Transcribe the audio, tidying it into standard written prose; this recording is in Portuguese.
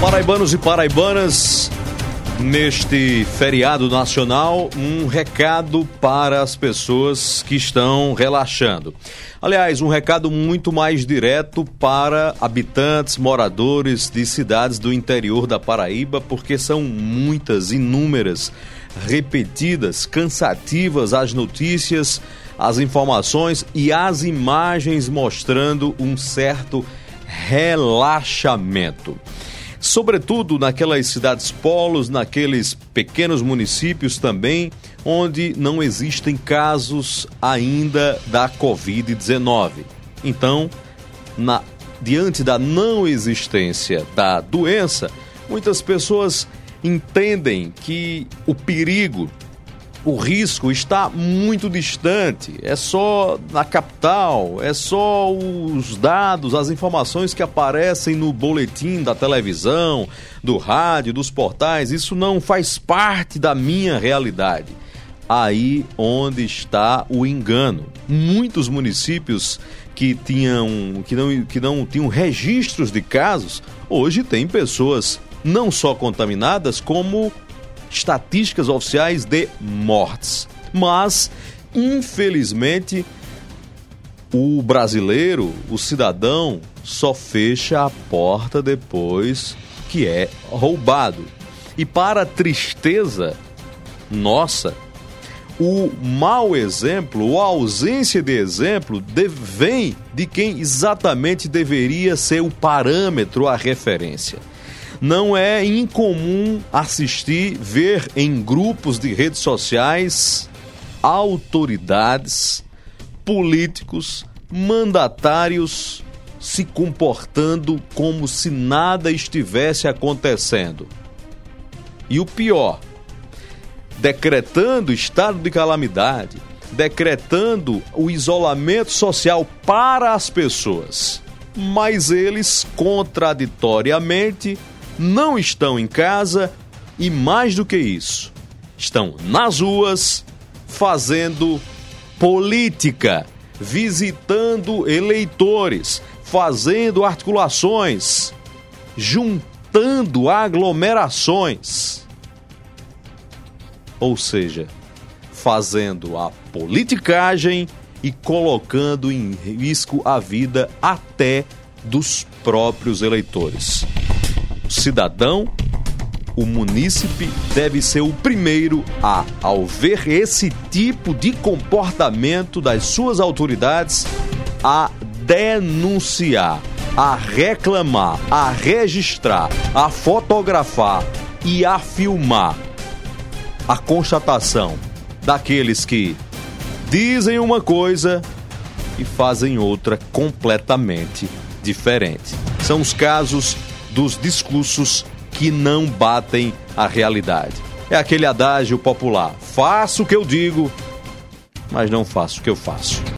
Paraibanos e paraibanas, neste feriado nacional, um recado para as pessoas que estão relaxando. Aliás, um recado muito mais direto para habitantes, moradores de cidades do interior da Paraíba, porque são muitas, inúmeras, repetidas, cansativas as notícias, as informações e as imagens mostrando um certo relaxamento. Sobretudo naquelas cidades polos, naqueles pequenos municípios também, onde não existem casos ainda da Covid-19. Então, diante da não existência da doença, muitas pessoas entendem que o perigo, o risco está muito distante, é só na capital, é só os dados, as informações que aparecem no boletim da televisão, do rádio, dos portais, isso não faz parte da minha realidade. Aí onde está o engano. Muitos municípios que não tinham registros de casos, hoje têm pessoas não só contaminadas, como estatísticas oficiais de mortes. Mas, infelizmente, o brasileiro, o cidadão, só fecha a porta depois que é roubado. E para a tristeza nossa, o mau exemplo, ou a ausência de exemplo, vem de quem exatamente deveria ser o parâmetro, a referência. Não é incomum ver em grupos de redes sociais autoridades, políticos, mandatários se comportando como se nada estivesse acontecendo. E o pior, decretando estado de calamidade, decretando o isolamento social para as pessoas. Mas eles, contraditoriamente, não estão em casa e, mais do que isso, estão nas ruas fazendo política, visitando eleitores, fazendo articulações, juntando aglomerações. Ou seja, fazendo a politicagem e colocando em risco a vida até dos próprios eleitores. O cidadão, o munícipe, deve ser o primeiro ao ver esse tipo de comportamento das suas autoridades, a denunciar, a reclamar, a registrar, a fotografar e a filmar a constatação daqueles que dizem uma coisa e fazem outra completamente diferente. São os casos dos discursos que não batem a realidade. É aquele adágio popular: faço o que eu digo, mas não faço o que eu faço.